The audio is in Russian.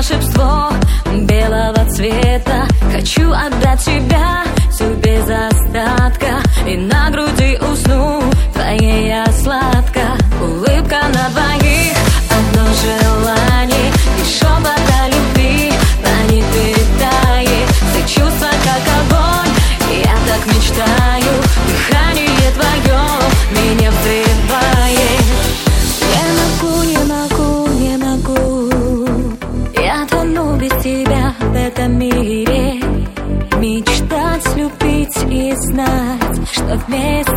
волшебство белого цвета. Хочу отдать тебя всю без остатка, и на груди усну твоей я сладко. Улыбка на двоих, одно желание, и шепота любви на них питает. Все чувства как огонь, я так мечтаю, дыхание твое меня взрывает. Не могу, я тону без тебя в этом мире. Мечтать, любить и знать, что вместе